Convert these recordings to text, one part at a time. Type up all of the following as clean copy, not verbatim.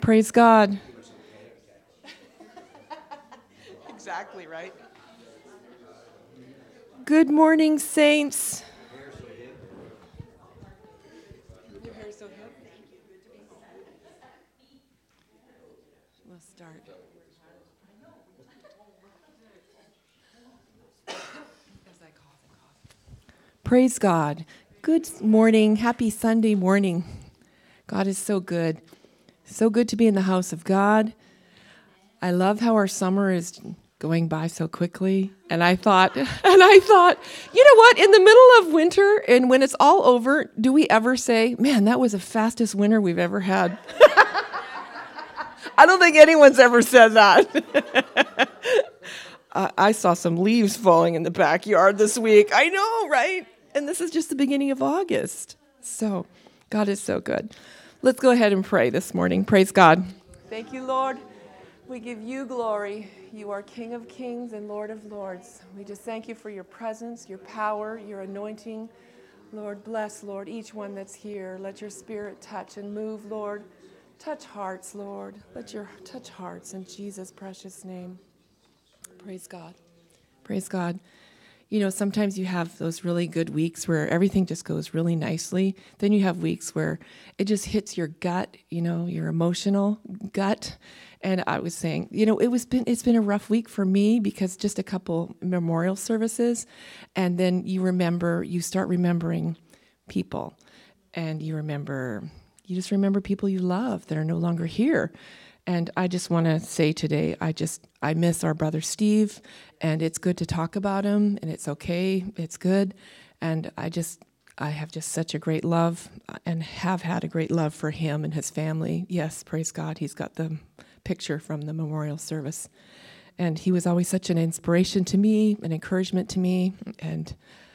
Praise God. Exactly, right? Good morning, saints. Your hair's so hip. We'll start. As I cough. Praise God. Good morning. Happy Sunday morning. God is so good. So good to be in the house of God. I love how our summer is going by so quickly. And I thought, you know what? In the middle of winter and when it's all over, do we ever say, man, that was the fastest winter we've ever had? I don't think anyone's ever said that. I saw some leaves falling in the backyard this week. I know, right? And this is just the beginning of August. So God is so good. Let's go ahead and pray this morning. Praise God. Thank you, Lord. We give you glory. You are King of kings and Lord of lords. We just thank you for your presence, your power, your anointing. Lord, bless, Lord, each one that's here. Let your spirit touch and move, Lord. Touch hearts, Lord. Let your touch hearts in Jesus' precious name. Praise God. Praise God. You know, sometimes you have those really good weeks where everything just goes really nicely. Then you have weeks where it just hits your gut, you know, your emotional gut. And I was saying, you know, it's been a rough week for me because just a couple memorial services. And then you start remembering people. And you just remember people you love that are no longer here. And I just want to say today, I miss our brother Steve, and it's good to talk about him, and it's okay, it's good. And I have just such a great love and have had a great love for him and his family. Yes, praise God, he's got the picture from the memorial service. And he was always such an inspiration to me, an encouragement to me, and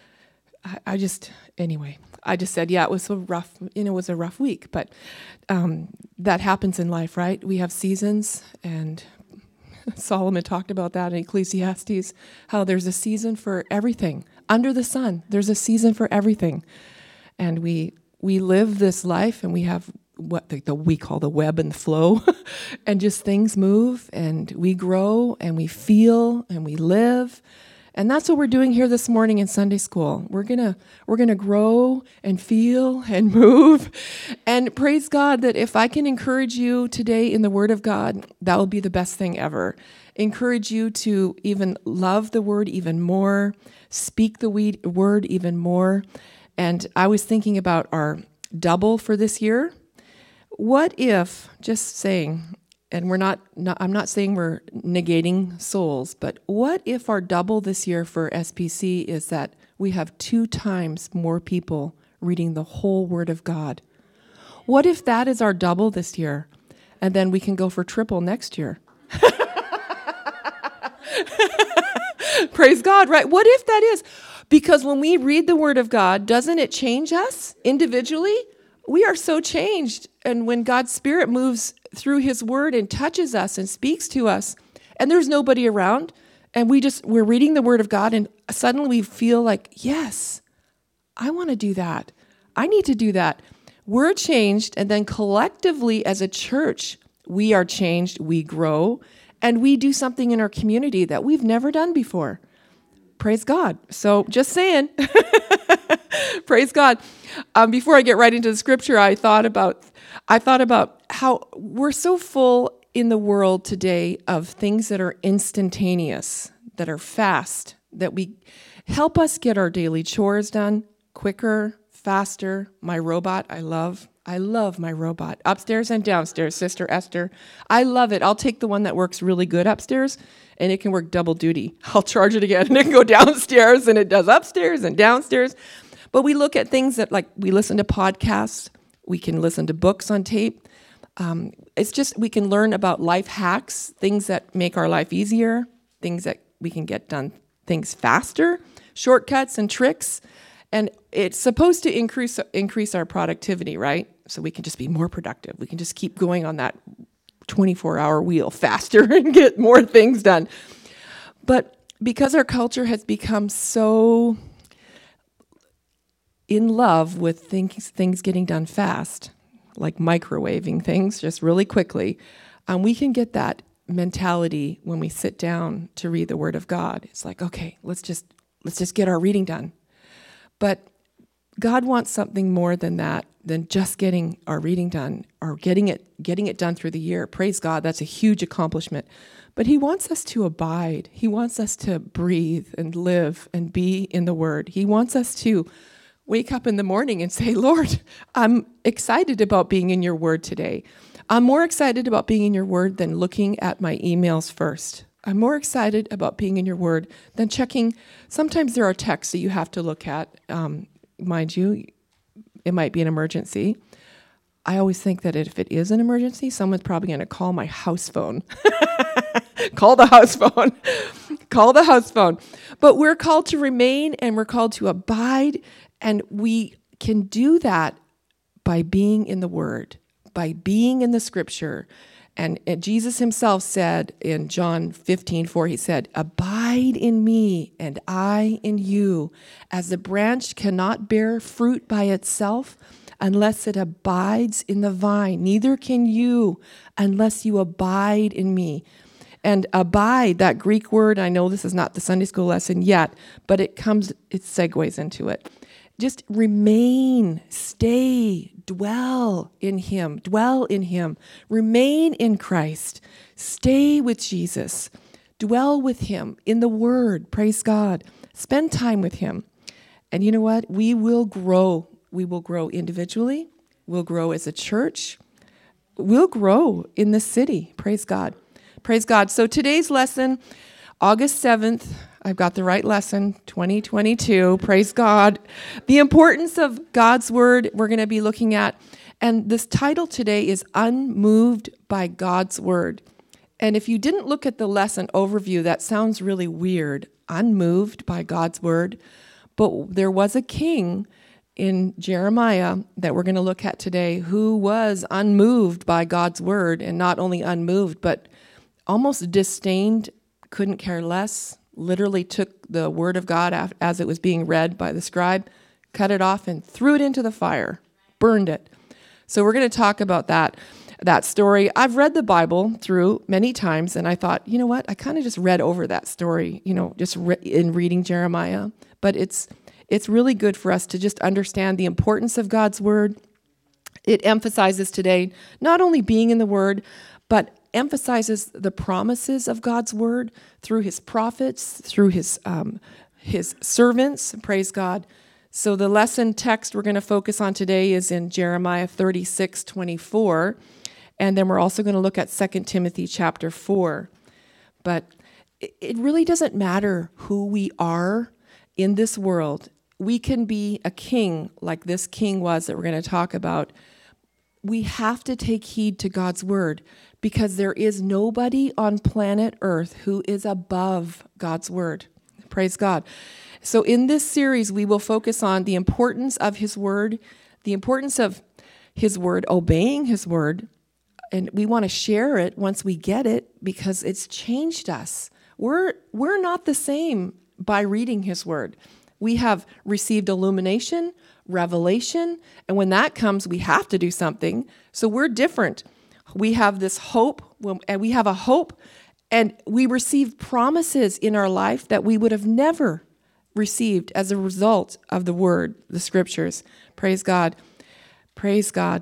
I just said, yeah, it was it was a rough week, but that happens in life, right? We have seasons, and Solomon talked about that in Ecclesiastes, how there's a season for everything. Under the sun, there's a season for everything. And we live this life, and we have what we call the web and the flow, and just things move, and we grow, and we feel, and we live. And that's what we're doing here this morning in Sunday school. We're gonna grow and feel and move. And praise God that if I can encourage you today in the Word of God, that will be the best thing ever. Encourage you to even love the Word even more, speak the Word even more. And I was thinking about our double for this year. What if, just saying, and I'm not saying we're negating souls, but what if our double this year for SPC is that we have 2 times more people reading the whole Word of God? What if that is our double this year, and then we can go for triple next year? Praise God, right? What if that is? Because when we read the Word of God, doesn't it change us individually? We are so changed. And when God's Spirit moves through His Word and touches us and speaks to us, and there's nobody around, and we're reading the Word of God, and suddenly we feel like, yes, I want to do that. I need to do that. We're changed, and then collectively as a church, we are changed, we grow, and we do something in our community that we've never done before. Praise God. So just saying, praise God. Before I get right into the scripture, I thought about how we're so full in the world today of things that are instantaneous, that are fast, that we help us get our daily chores done quicker, faster. My robot, I love my robot. Upstairs and downstairs, Sister Esther. I love it. I'll take the one that works really good upstairs, and it can work double duty. I'll charge it again, and it can go downstairs, and it does upstairs and downstairs. But we look at things that, like, we listen to podcasts. We can listen to books on tape. It's just we can learn about life hacks, things that make our life easier, things that we can get done, things faster, shortcuts and tricks. And it's supposed to increase our productivity, right? So we can just be more productive. We can just keep going on that 24-hour wheel faster and get more things done. But because our culture has become so in love with things getting done fast, like microwaving things just really quickly. We can get that mentality when we sit down to read the Word of God. It's like, okay, let's just get our reading done. But God wants something more than that, than just getting our reading done or getting it done through the year. Praise God, that's a huge accomplishment. But He wants us to abide. He wants us to breathe and live and be in the Word. He wants us to wake up in the morning and say, Lord, I'm excited about being in your Word today. I'm more excited about being in your Word than looking at my emails first. I'm more excited about being in your Word than checking. Sometimes there are texts that you have to look at. Mind you, it might be an emergency. I always think that if it is an emergency, someone's probably going to call my house phone. Call the house phone. Call the house phone. But we're called to remain and we're called to abide. And we can do that by being in the Word, by being in the Scripture. And Jesus himself said in John 15:4, he said, abide in me and I in you. As the branch cannot bear fruit by itself unless it abides in the vine, neither can you unless you abide in me. And abide, that Greek word, I know this is not the Sunday school lesson yet, but it segues into it. Just remain, stay, dwell in him, remain in Christ, stay with Jesus, dwell with him in the Word, praise God, spend time with him. And you know what? We will grow. We will grow individually. We'll grow as a church. We'll grow in the city, praise God. Praise God. So today's lesson, August 7th, I've got the right lesson, 2022, praise God. The importance of God's Word we're going to be looking at. And this title today is Unmoved by God's Word. And if you didn't look at the lesson overview, that sounds really weird, unmoved by God's Word. But there was a king in Jeremiah that we're going to look at today who was unmoved by God's Word, and not only unmoved, but almost disdained, couldn't care less, literally took the Word of God as it was being read by the scribe, cut it off and threw it into the fire, burned it. So we're going to talk about that story. I've read the Bible through many times, and I thought, you know what? I kind of just read over that story, in reading Jeremiah. But it's really good for us to just understand the importance of God's Word. It emphasizes today not only being in the Word, but emphasizes the promises of God's Word through his prophets, through his servants, praise God. So the lesson text we're going to focus on today is in Jeremiah 36:24, and then we're also going to look at 2 Timothy chapter 4. But it really doesn't matter who we are in this world. We can be a king like this king was that we're going to talk about. We have to take heed to God's Word, because there is nobody on planet Earth who is above God's Word. Praise God. So in this series, we will focus on the importance of his Word, the importance of his Word, obeying his Word, and we want to share it once we get it because it's changed us. We're not the same by reading his Word. We have received illumination, revelation, and when that comes, we have to do something. So we're different. We have this hope, and we have a hope, and we receive promises in our life that we would have never received as a result of the Word, the Scriptures. Praise God. Praise God.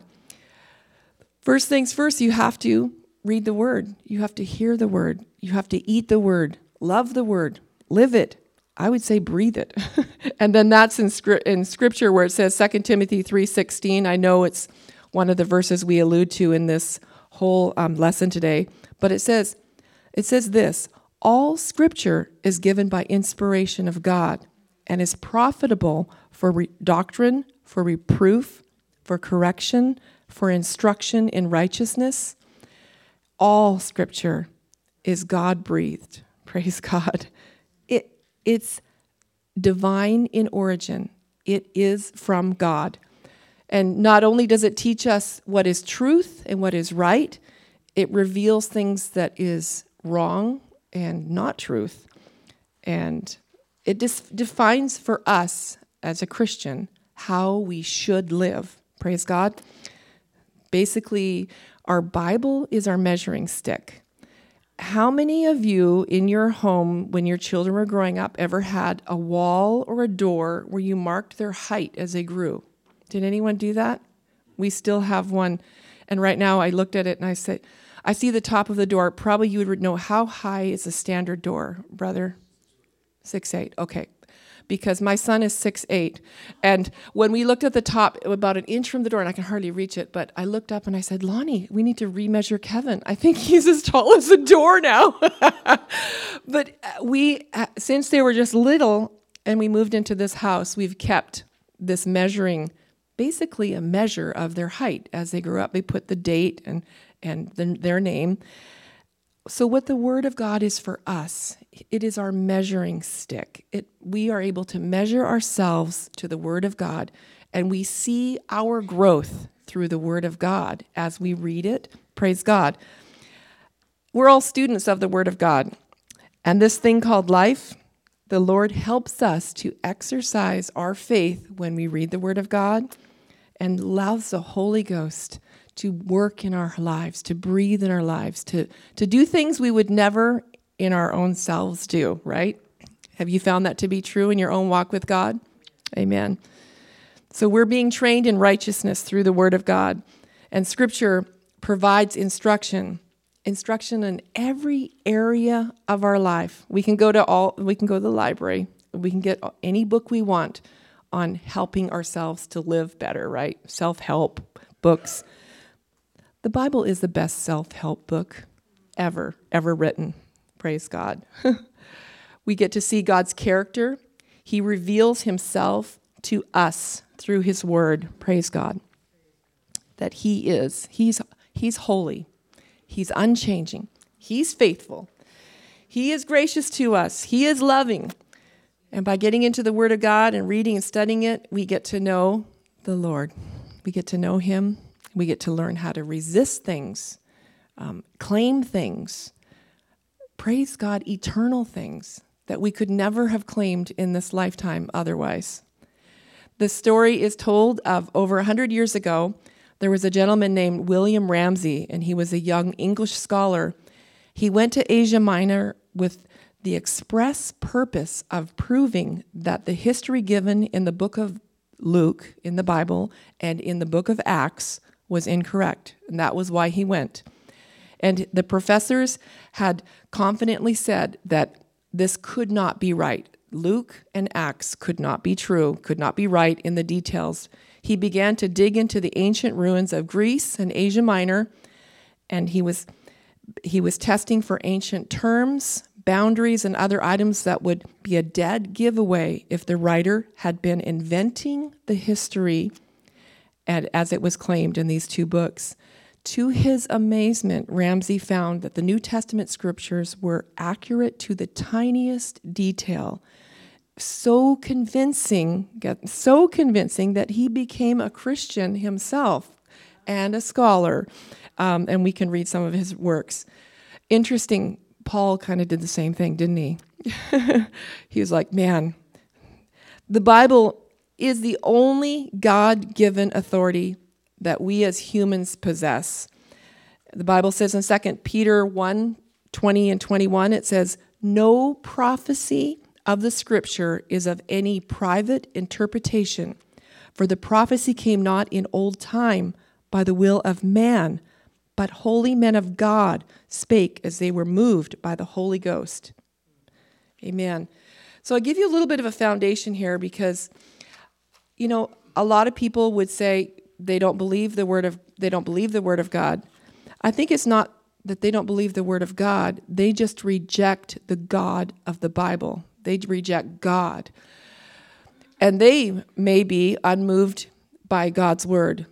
First things first, you have to read the Word. You have to hear the Word. You have to eat the Word, love the Word, live it. I would say breathe it. And then that's in Scripture where it says 2 Timothy 3:16. I know it's one of the verses we allude to in this whole lesson today. But it says this: all Scripture is given by inspiration of God and is profitable for doctrine, for reproof, for correction, for instruction in righteousness. All Scripture is God-breathed. Praise God. It's divine in origin. It is from God. And not only does it teach us what is truth and what is right, it reveals things that is wrong and not truth. And it defines for us as a Christian how we should live. Praise God. Basically, our Bible is our measuring stick. How many of you in your home, when your children were growing up, ever had a wall or a door where you marked their height as they grew? Did anyone do that? We still have one. And right now I looked at it and I said, I see the top of the door. Probably you would know, how high is a standard door, brother? 6'8". Okay. Because my son is 6'8". And when we looked at the top, about an inch from the door, and I can hardly reach it, but I looked up and I said, Lonnie, we need to remeasure Kevin. I think he's as tall as the door now. But since they were just little and we moved into this house, we've kept this measuring, basically a measure of their height. As they grew up, they put the date and their name. So what the Word of God is for us, it is our measuring stick. We are able to measure ourselves to the Word of God, and we see our growth through the Word of God as we read it. Praise God. We're all students of the Word of God. And this thing called life, the Lord helps us to exercise our faith when we read the Word of God, and allows the Holy Ghost to work in our lives, to breathe in our lives, to do things we would never in our own selves do, right? Have you found that to be true in your own walk with God? Amen. So we're being trained in righteousness through the Word of God. And Scripture provides instruction in every area of our life. We can go to the library. We can get any book we want on helping ourselves to live better, right? Self-help books. The Bible is the best self-help book ever written. Praise God. We get to see God's character. He reveals himself to us through his word. Praise God. That he's holy. He's unchanging. He's faithful. He is gracious to us. He is loving. And by getting into the Word of God and reading and studying it, we get to know the Lord. We get to know him. We get to learn how to resist things, claim things, praise God, eternal things that we could never have claimed in this lifetime otherwise. The story is told of over 100 years ago. There was a gentleman named William Ramsay, and he was a young English scholar. He went to Asia Minor with the express purpose of proving that the history given in the book of Luke, in the Bible, and in the book of Acts was incorrect, and that was why he went. And the professors had confidently said that this could not be right. Luke and Acts could not be true, could not be right in the details. He began to dig into the ancient ruins of Greece and Asia Minor, and he was testing for ancient terms, boundaries, and other items that would be a dead giveaway if the writer had been inventing the history and as it was claimed in these two books. To his amazement, Ramsay found that the New Testament scriptures were accurate to the tiniest detail, so convincing that he became a Christian himself and a scholar. And we can read some of his works. Interesting, Paul kind of did the same thing, didn't he? He was like, man, the Bible is the only God-given authority that we as humans possess. The Bible says in 2 Peter 1:20 and 21, it says, no prophecy of the Scripture is of any private interpretation, for the prophecy came not in old time by the will of man, but holy men of God spake as they were moved by the Holy Ghost. Amen. So I'll give you a little bit of a foundation here because, you know, a lot of people would say they don't believe the word of God. I think it's not that they don't believe the word of God. They just reject the God of the Bible. They reject God. And they may be unmoved by God's word.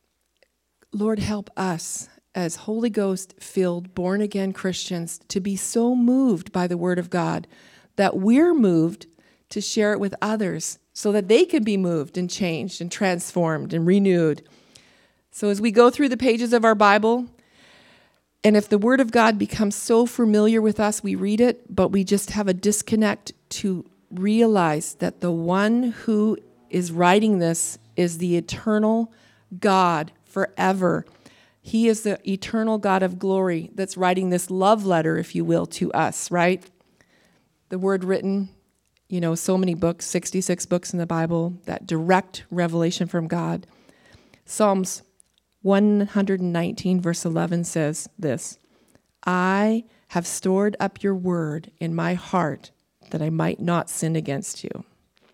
Lord, help us as Holy Ghost-filled, born-again Christians to be so moved by the word of God that we're moved to share it with others so that they can be moved and changed and transformed and renewed. So as we go through the pages of our Bible, and if the Word of God becomes so familiar with us, we read it, but we just have a disconnect to realize that the one who is writing this is the eternal God forever. He is the eternal God of glory that's writing this love letter, if you will, to us, right? The word written, so many books, 66 books in the Bible, that direct revelation from God. Psalms 119 verse 11 says this, I have stored up your word in my heart that I might not sin against you.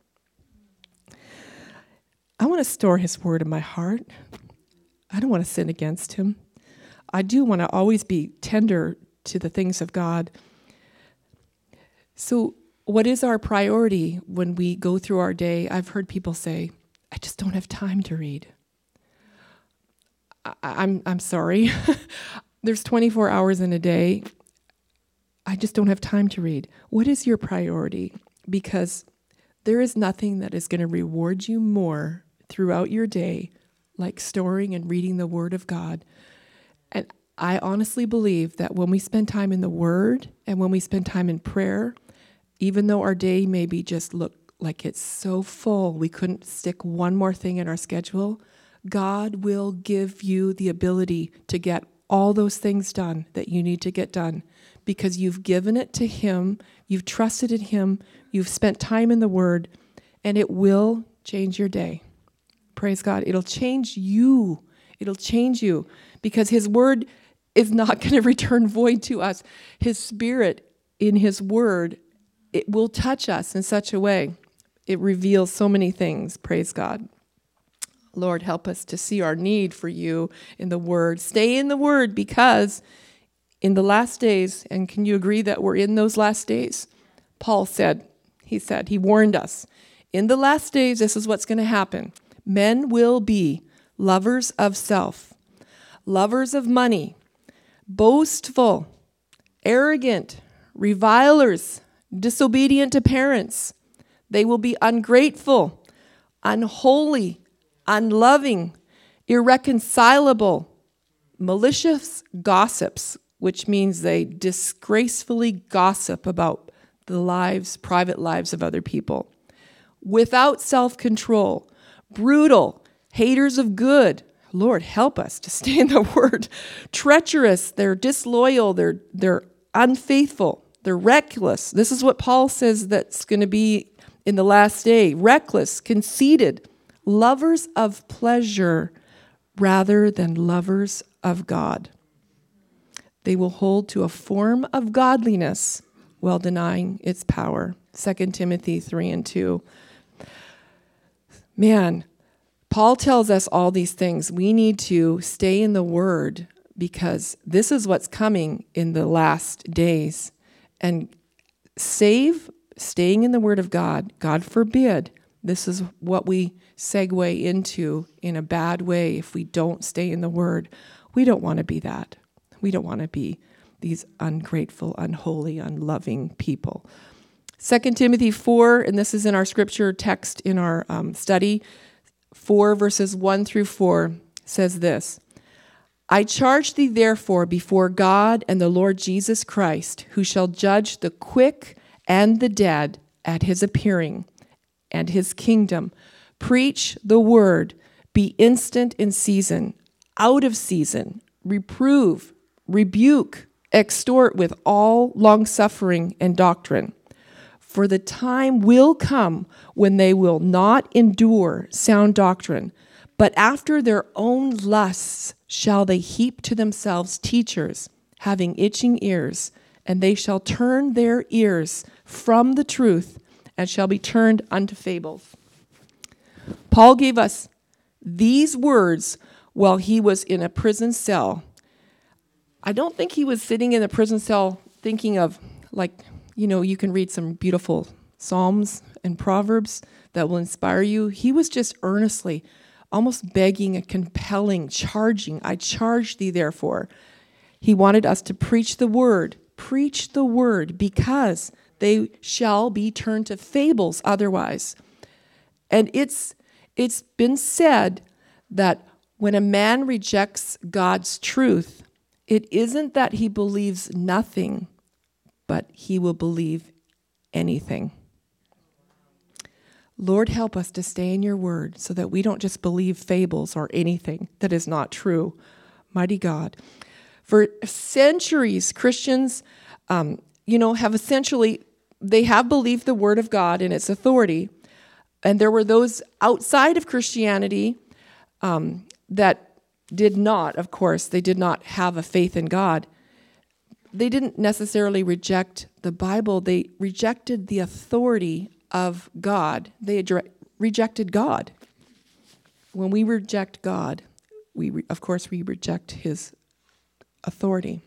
I want to store his word in my heart. I don't want to sin against him. I do want to always be tender to the things of God. So what is our priority when we go through our day? I've heard people say, I just don't have time to read. I'm sorry. There's 24 hours in a day. I just don't have time to read. What is your priority? Because there is nothing that is going to reward you more throughout your day like storing and reading the Word of God. And I honestly believe that when we spend time in the Word and when we spend time in prayer, even though our day maybe just look like it's so full, we couldn't stick one more thing in our schedule, God will give you the ability to get all those things done that you need to get done because you've given it to Him, you've trusted in Him, you've spent time in the Word, and it will change your day. Praise God. It'll change you. It'll change you because His Word is not going to return void to us. His Spirit in His Word, it will touch us in such a way. It reveals so many things. Praise God. Lord, help us to see our need for you in the Word. Stay in the Word because in the last days, and can you agree that we're in those last days? Paul said, he warned us, in the last days, this is what's going to happen. Men will be lovers of self, lovers of money, boastful, arrogant, revilers, disobedient to parents. They will be ungrateful, unholy, unloving, irreconcilable, malicious gossips, which means they disgracefully gossip about the private lives of other people. Without self-control, brutal, haters of good. Lord, help us to stay in the Word. Treacherous, they're disloyal, they're unfaithful, they're reckless. This is what Paul says that's going to be in the last day. Reckless, conceited, lovers of pleasure rather than lovers of God. They will hold to a form of godliness while denying its power. 2 Timothy 3:2. Man, Paul tells us all these things. We need to stay in the Word because this is what's coming in the last days. And staying in the Word of God, God forbid, this is what we segue into in a bad way if we don't stay in the Word. We don't want to be that. We don't want to be these ungrateful, unholy, unloving people. 2 Timothy 4, and this is in our scripture text in our study, 4 verses 1 through 4 says this, I charge thee therefore before God and the Lord Jesus Christ, who shall judge the quick and the dead at his appearing and his kingdom. Preach the word, be instant in season, out of season, reprove, rebuke, exhort with all longsuffering and doctrine. For the time will come when they will not endure sound doctrine, but after their own lusts shall they heap to themselves teachers, having itching ears, and they shall turn their ears from the truth and shall be turned unto fables. Paul gave us these words while he was in a prison cell. I don't think he was sitting in a prison cell thinking of, you can read some beautiful Psalms and Proverbs that will inspire you. He was just earnestly, almost begging and compelling, charging, I charge thee therefore. He wanted us to preach the word, because they shall be turned to fables otherwise. And it's been said that when a man rejects God's truth, it isn't that he believes nothing, but he will believe anything. Lord, help us to stay in your word so that we don't just believe fables or anything that is not true, Mighty God. For centuries, Christians, have essentially, they have believed the word of God and its authority. And there were those outside of Christianity that did not, of course, they did not have a faith in God. They didn't necessarily reject the Bible. They rejected the authority of God. They rejected God. When we reject God, we reject his authority.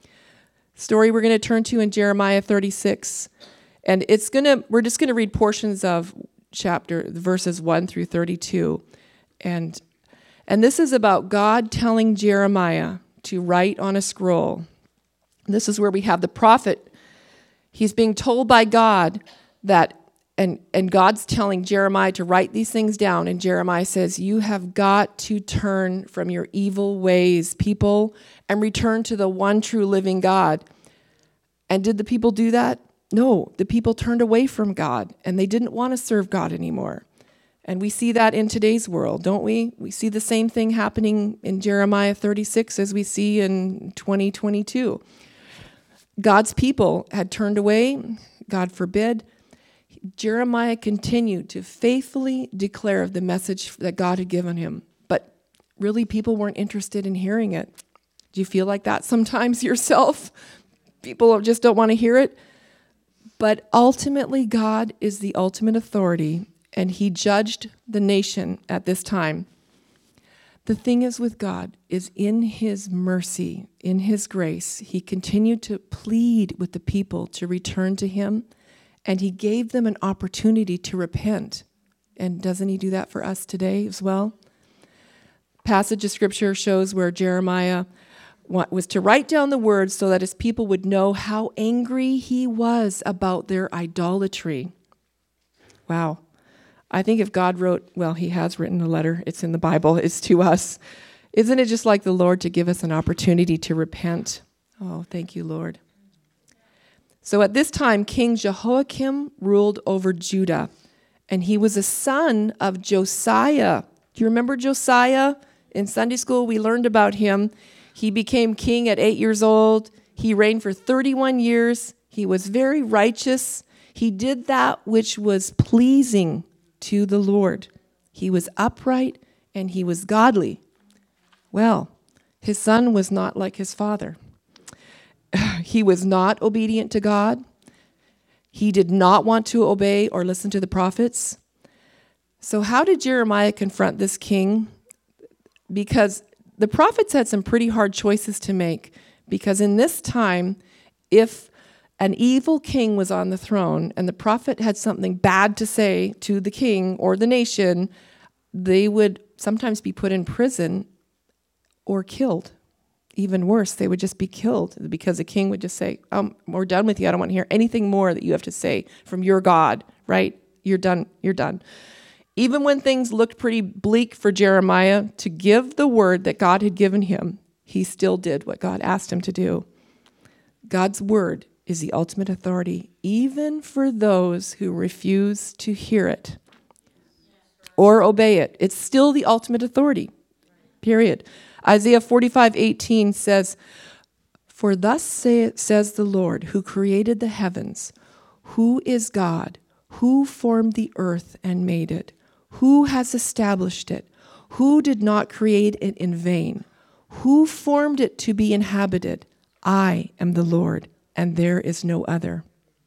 Story we're going to turn to in Jeremiah 36. And we're just going to read portions of verses 1 through 32. And this is about God telling Jeremiah to write on a scroll. This is where we have the prophet. He's being told by God that, and God's telling Jeremiah to write these things down. And Jeremiah says, you have got to turn from your evil ways, people, and return to the one true living God. And did the people do that? No, the people turned away from God, and they didn't want to serve God anymore. And we see that in today's world, don't we? We see the same thing happening in Jeremiah 36 as we see in 2022. God's people had turned away, God forbid. Jeremiah continued to faithfully declare the message that God had given him. But really, people weren't interested in hearing it. Do you feel like that sometimes yourself? People just don't want to hear it. But ultimately, God is the ultimate authority, and he judged the nation at this time. The thing is with God is in his mercy, in his grace, he continued to plead with the people to return to him, and he gave them an opportunity to repent. And doesn't he do that for us today as well? Passage of scripture shows where Jeremiah was to write down the words so that his people would know how angry he was about their idolatry. Wow. I think if God he has written a letter, it's in the Bible, it's to us. Isn't it just like the Lord to give us an opportunity to repent? Oh, thank you, Lord. So at this time, King Jehoiakim ruled over Judah, and he was a son of Josiah. Do you remember Josiah? In Sunday school, we learned about him. He became king at 8 years old. He reigned for 31 years. He was very righteous. He did that which was pleasing to the Lord. He was upright and he was godly. Well, his son was not like his father. He was not obedient to God. He did not want to obey or listen to the prophets. So how did Jeremiah confront this king? Because the prophets had some pretty hard choices to make. Because in this time, if an evil king was on the throne and the prophet had something bad to say to the king or the nation, they would sometimes be put in prison or killed. Even worse, they would just be killed because the king would just say, we're done with you. I don't want to hear anything more that you have to say from your God, right? You're done. You're done. Even when things looked pretty bleak for Jeremiah to give the word that God had given him, he still did what God asked him to do. God's word is the ultimate authority, even for those who refuse to hear it or obey it. It's still the ultimate authority, period. Isaiah 45:18 says, "For thus says the Lord, who created the heavens, who is God, who formed the earth and made it, who has established it, who did not create it in vain, who formed it to be inhabited. I am the Lord, and there is no other."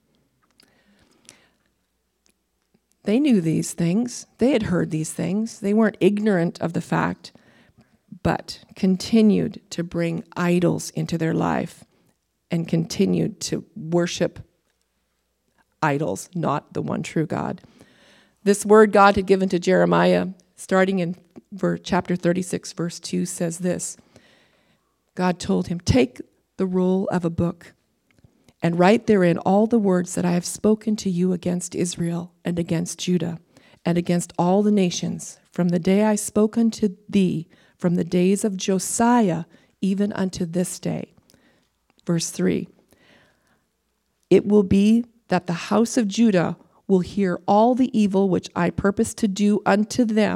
They knew these things. They had heard these things. They weren't ignorant of the fact, but continued to bring idols into their life and continued to worship idols, not the one true God. This word God had given to Jeremiah, starting in chapter 36, verse 2, says this. God told him, "Take the roll of a book and write therein all the words that I have spoken to you against Israel and against Judah and against all the nations, from the day I spoke unto thee, from the days of Josiah, even unto this day." Verse 3, "It will be that the house of Judah will hear all the evil which I purpose to do unto them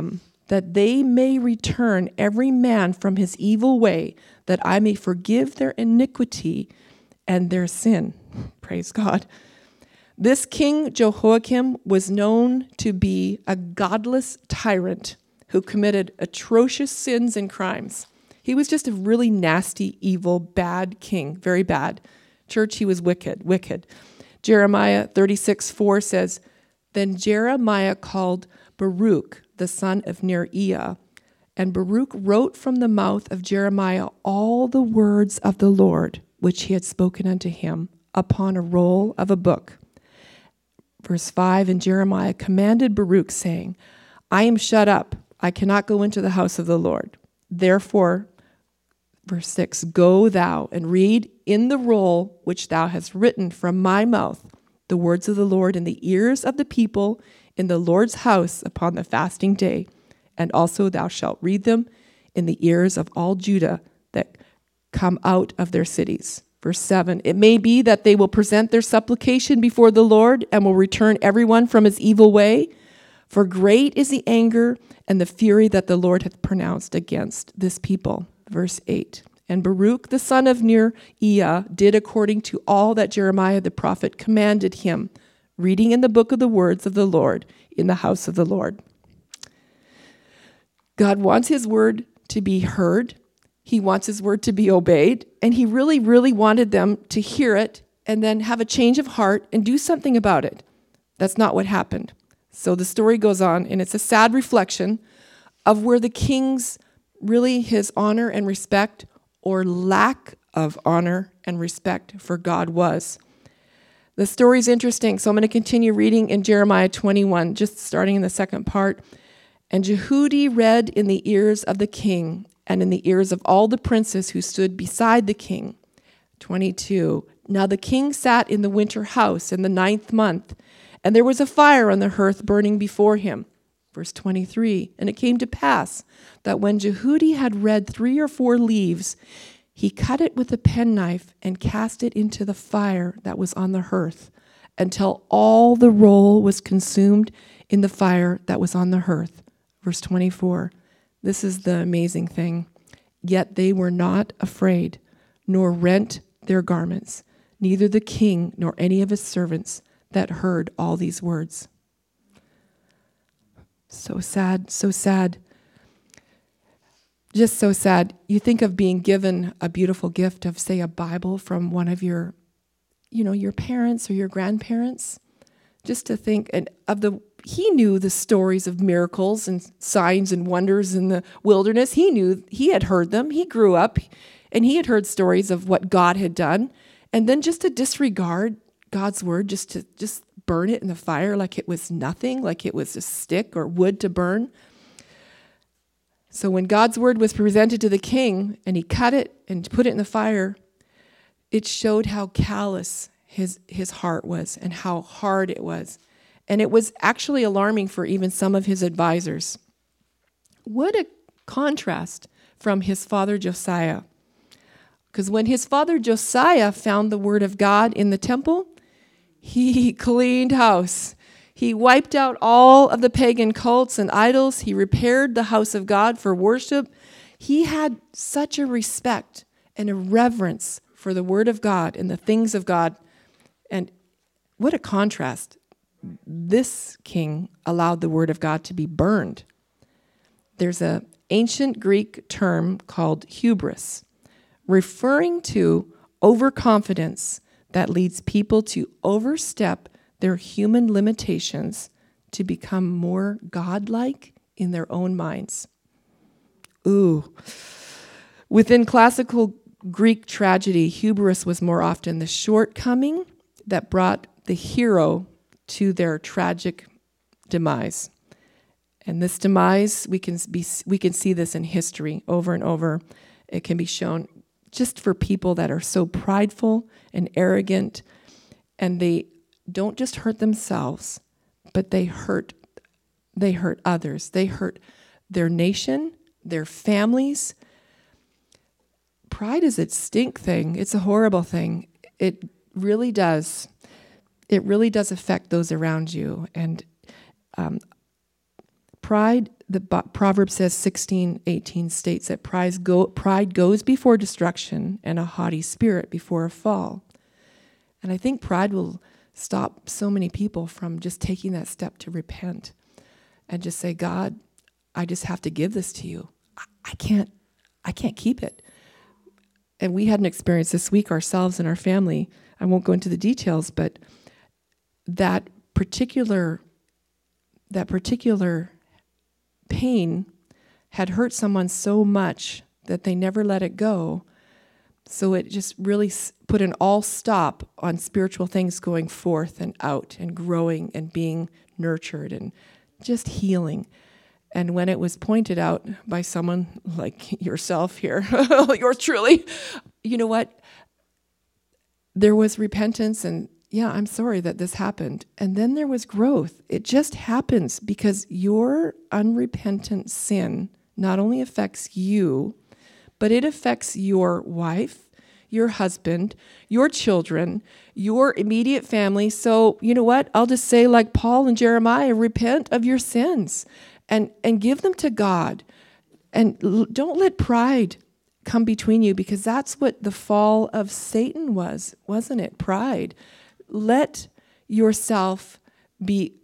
that they may return every man from his evil way, that I may forgive their iniquity and their sin. Praise God. This king Jehoiakim was known to be a godless tyrant who committed atrocious sins and crimes. He was just a really nasty, evil, bad king, very bad. Church, he was wicked. Jeremiah 36:4 says, Then Jeremiah called Baruch, the son of Neriah, and Baruch wrote from the mouth of Jeremiah all the words of the Lord, which he had spoken unto him, upon a roll of a book. Verse 5, And Jeremiah commanded Baruch, saying, I am shut up, I cannot go into the house of the Lord. Therefore, verse 6, Go thou and read in the roll which thou hast written from my mouth the words of the Lord in the ears of the people in the Lord's house upon the fasting day, and also thou shalt read them in the ears of all Judah that come out of their cities. Verse 7, It may be that they will present their supplication before the Lord and will return everyone from his evil way, for great is the anger and the fury that the Lord hath pronounced against this people. Verse 8, And Baruch the son of Neriah did according to all that Jeremiah the prophet commanded him, reading in the book of the words of the Lord in the house of the Lord. God wants his word to be heard. He wants his word to be obeyed. And he really, really wanted them to hear it and then have a change of heart and do something about it. That's not what happened. So the story goes on, and it's a sad reflection of where the king's really his honor and respect or lack of honor and respect for God was. The story's interesting, so I'm going to continue reading in Jeremiah 21, just starting in the second part. And Jehudi read in the ears of the king and in the ears of all the princes who stood beside the king. 22, Now the king sat in the winter house in the 9th month, and there was a fire on the hearth burning before him. Verse 23, And it came to pass that when Jehudi had read 3 or 4 leaves, he cut it with a penknife and cast it into the fire that was on the hearth, until all the roll was consumed in the fire that was on the hearth. Verse 24, This is the amazing thing. Yet they were not afraid, nor rent their garments, neither the king nor any of his servants that heard all these words. So sad, so sad. Just so sad. You think of being given a beautiful gift of, say, a Bible from one of your, your parents or your grandparents. Just to think he knew the stories of miracles and signs and wonders in the wilderness. He had heard them. He grew up and he had heard stories of what God had done. And then just to disregard God's word, just burn it in the fire like it was nothing, like it was a stick or wood to burn. So when God's word was presented to the king and he cut it and put it in the fire, it showed how callous his heart was and how hard it was. And it was actually alarming for even some of his advisors. What a contrast from his father Josiah. Because when his father Josiah found the word of God in the temple, he cleaned house. He wiped out all of the pagan cults and idols. He repaired the house of God for worship. He had such a respect and a reverence for the word of God and the things of God. And what a contrast. This king allowed the word of God to be burned. There's an ancient Greek term called hubris, referring to overconfidence that leads people to overstep their human limitations to become more godlike in their own minds. Ooh. Within classical Greek tragedy, hubris was more often the shortcoming that brought the hero to their tragic demise. And this demise, we can see this in history over and over. It can be shown just for people that are so prideful and arrogant, and they don't just hurt themselves, but they hurt others. They hurt their nation, their families. Pride is a stink thing. It's a horrible thing. It really does. It really does affect those around you. And Pride, Proverbs says 16:18 states that pride goes before destruction and a haughty spirit before a fall. And I think pride will stop so many people from just taking that step to repent and just say, God, I just have to give this to you. I can't keep it. And we had an experience this week ourselves and our family. I won't go into the details, but that particular pain had hurt someone so much that they never let it go. So it just really put an all stop on spiritual things going forth and out and growing and being nurtured and just healing. And when it was pointed out by someone like yourself here, yours truly, you know what? There was repentance and, yeah, I'm sorry that this happened. And then there was growth. It just happens because your unrepentant sin not only affects you, but it affects your wife, your husband, your children, your immediate family. So, you know what? I'll just say like Paul and Jeremiah, repent of your sins and give them to God. And don't let pride come between you, because that's what the fall of Satan was, wasn't it? Pride. Let yourself be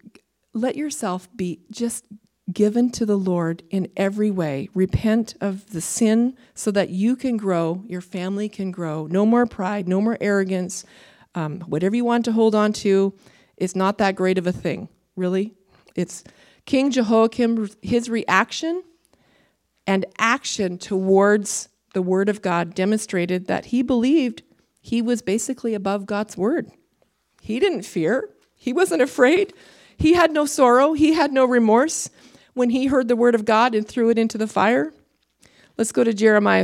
just given to the Lord in every way. Repent of the sin so that you can grow, your family can grow. No more pride, no more arrogance. Whatever you want to hold on to is not that great of a thing, really. It's King Jehoiakim, his reaction and action towards the word of God demonstrated that he believed he was basically above God's word. He didn't fear. He wasn't afraid. He had no sorrow. He had no remorse when he heard the word of God and threw it into the fire. Let's go to Jeremiah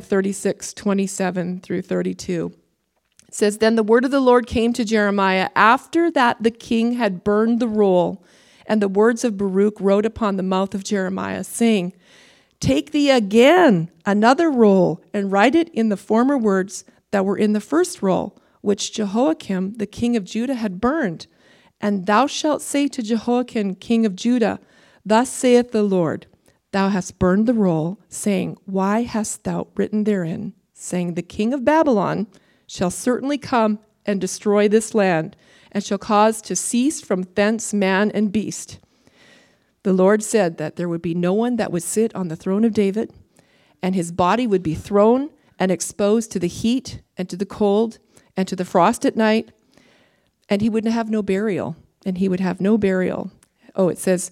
36:27 through 32. It says, Then the word of the Lord came to Jeremiah after that the king had burned the roll, and the words of Baruch wrote upon the mouth of Jeremiah, saying, Take thee again another roll, and write it in the former words that were in the first roll, which Jehoiakim, the king of Judah, had burned. And thou shalt say to Jehoiakim, king of Judah, Thus saith the Lord, Thou hast burned the roll, saying, Why hast thou written therein, saying, The king of Babylon shall certainly come and destroy this land, and shall cause to cease from thence man and beast. The Lord said that there would be no one that would sit on the throne of David, and his body would be thrown and exposed to the heat and to the cold and to the frost at night, and he would have no burial, and he would have no burial. Oh, it says,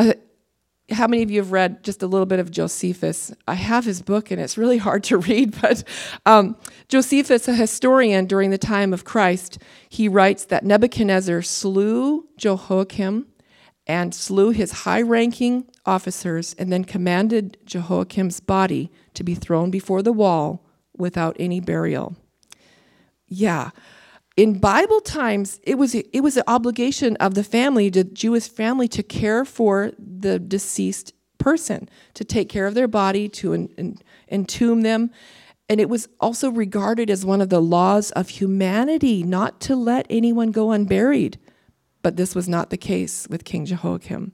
how many of you have read just a little bit of Josephus? I have his book, and it's really hard to read, but Josephus, a historian during the time of Christ, he writes that Nebuchadnezzar slew Jehoiakim and slew his high-ranking officers, and then commanded Jehoiakim's body to be thrown before the wall without any burial. Yeah. In Bible times, it was an obligation of the family, the Jewish family, to care for the deceased person, to take care of their body, to entomb them. And it was also regarded as one of the laws of humanity not to let anyone go unburied. But this was not the case with King Jehoiakim.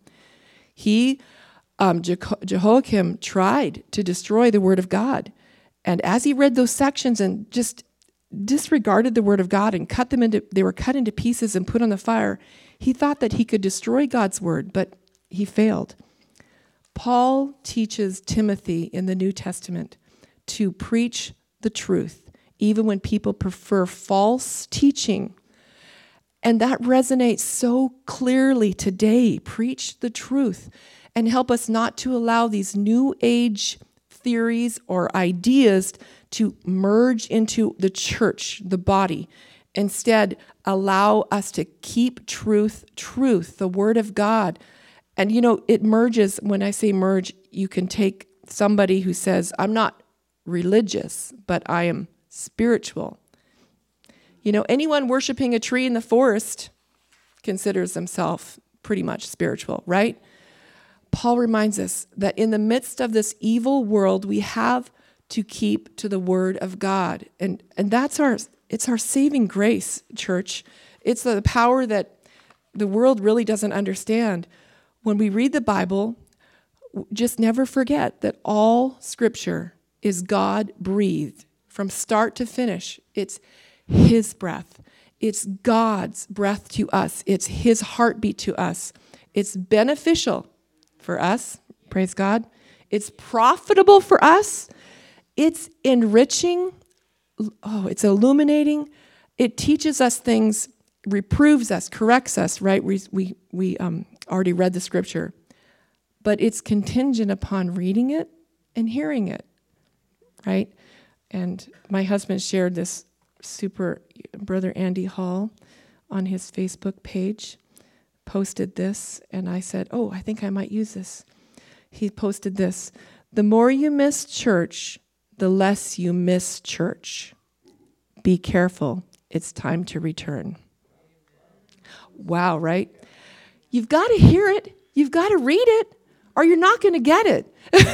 Jehoiakim tried to destroy the word of God. And as he read those sections and just disregarded the word of God and they were cut into pieces and put on the fire, he thought that he could destroy God's word, but he failed. Paul teaches Timothy in the New Testament to preach the truth, even when people prefer false teaching. And that resonates so clearly today. Preach the truth and help us not to allow these new age theories or ideas to merge into the church, the body. Instead, allow us to keep truth, the word of God. And it merges. When I say merge, you can take somebody who says, I'm not religious, but I am spiritual. Anyone worshiping a tree in the forest considers themselves pretty much spiritual, right? Paul reminds us that in the midst of this evil world, we have to keep to the word of God. And it's our saving grace, church. It's the power that the world really doesn't understand. When we read the Bible, just never forget that all Scripture is God-breathed from start to finish. It's His breath. It's God's breath to us. It's His heartbeat to us. It's beneficial for us, praise God. It's profitable for us. It's enriching. Oh, it's illuminating. It teaches us things, reproves us, corrects us, right? We already read the Scripture. But it's contingent upon reading it and hearing it, right? And my husband shared this Brother Andy Hall on his Facebook page, posted this, and I said, oh, I think I might use this. He posted this: the more you miss church, the less you miss church. Be careful. It's time to return. Wow, right? You've got to hear it. You've got to read it, or you're not going to get it.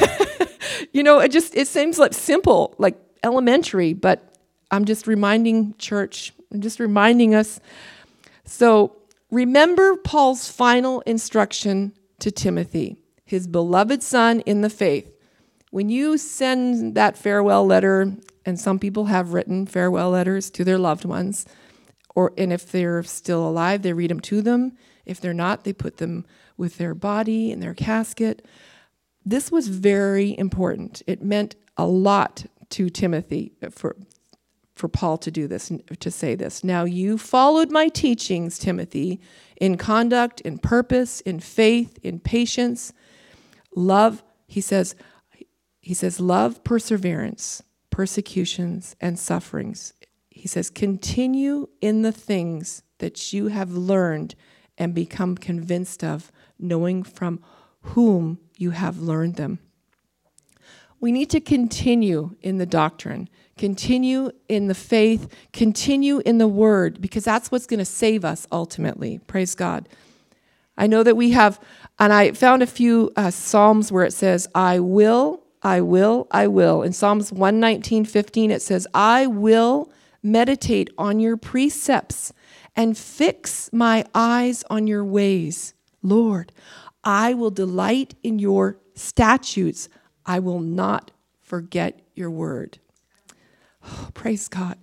It seems like simple, like elementary, but I'm just reminding church, I'm just reminding us. So remember Paul's final instruction to Timothy, his beloved son in the faith. When you send that farewell letter, and some people have written farewell letters to their loved ones, and if they're still alive, they read them to them. If they're not, they put them with their body in their casket. This was very important. It meant a lot to Timothy for Paul to do this, to say this. Now you followed my teachings, Timothy, in conduct, in purpose, in faith, in patience, love. He says, love, perseverance, persecutions, and sufferings. He says, continue in the things that you have learned and become convinced of, knowing from whom you have learned them. We need to continue in the doctrine, continue in the faith, continue in the word, because that's what's going to save us ultimately. Praise God. I know that we have, and I found a few Psalms where it says, I will. In Psalms 119:15, it says, I will meditate on your precepts and fix my eyes on your ways. Lord, I will delight in your statutes. I will not forget your word. Oh, praise God.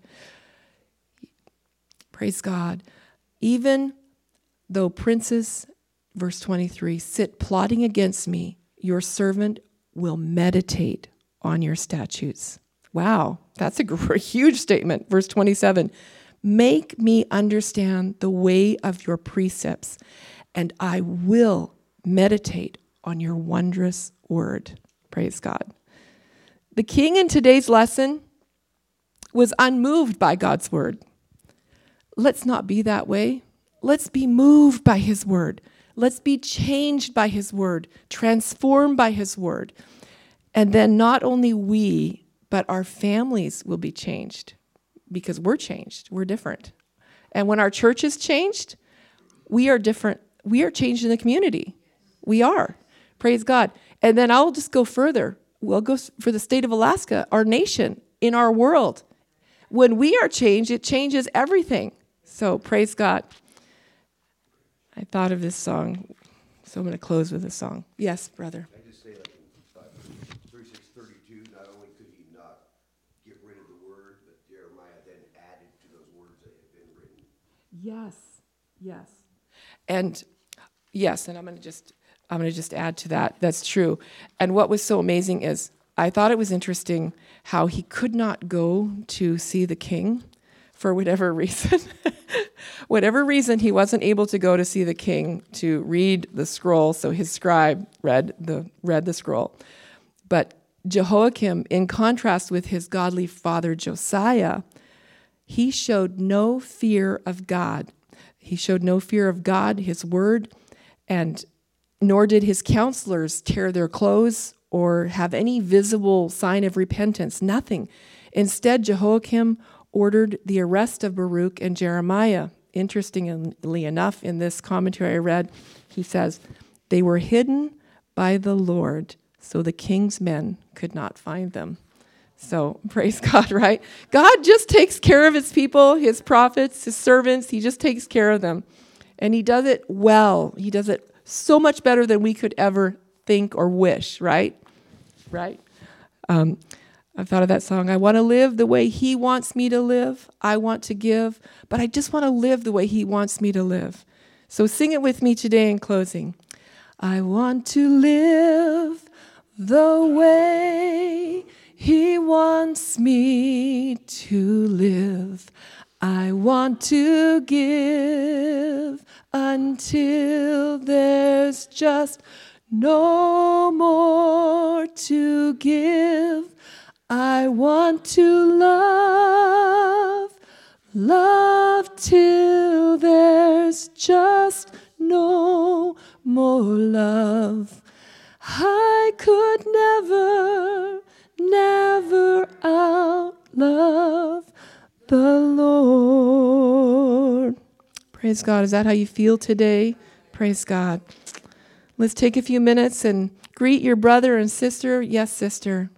Praise God. Even though princes, verse 23, sit plotting against me, your servant will meditate on your statutes. Wow, that's a huge statement. Verse 27, make me understand the way of your precepts, and I will meditate on your wondrous word. Praise God. The king in today's lesson was unmoved by God's word. Let's not be that way. Let's be moved by his word. Let's be changed by his word, transformed by his word. And then not only we, but our families will be changed, because we're changed. We're different. And when our church is changed, we are different. We are changed in the community. We are. Praise God. And then I'll just go further. We'll go for the state of Alaska, our nation, in our world. When we are changed, it changes everything. So praise God. I thought of this song, so I'm going to close with this song. Yes, brother. I just say, like in 36:32, not only could he not get rid of the word, but Jeremiah then added to those words that had been written. Yes. And yes, and I'm going to just add to that. That's true. And what was so amazing is I thought it was interesting how he could not go to see the king for whatever reason. Whatever reason, he wasn't able to go to see the king to read the scroll, so his scribe read the scroll. But Jehoiakim, in contrast with his godly father Josiah, he showed no fear of God. He showed no fear of God, his word, and nor did his counselors tear their clothes or have any visible sign of repentance, nothing. Instead, Jehoiakim ordered the arrest of Baruch and Jeremiah. Interestingly enough, in this commentary I read, he says, they were hidden by the Lord, so the king's men could not find them. So praise God, right? God just takes care of his people, his prophets, his servants. He just takes care of them. And he does it well. He does it so much better than we could ever think, or wish, right? Right? I've thought of that song. I want to live the way he wants me to live. I want to give, but I just want to live the way he wants me to live. So sing it with me today in closing. I want to live the way he wants me to live. I want to give until there's just no more to give. I want to love till there's just no more love. I could never outlove the Lord. Praise God. Is that how you feel today? Praise God. Let's take a few minutes and greet your brother and sister. Yes, sister.